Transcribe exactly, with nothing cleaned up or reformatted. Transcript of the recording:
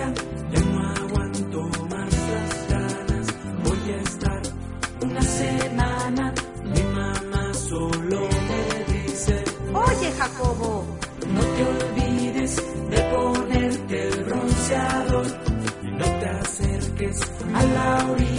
ya, ya no aguanto más las ganas. Voy a estar una semana. Mi mamá solo me dice: oye, Jacobo, no te olvides de ponerte el bronceador y no te acerques a la orilla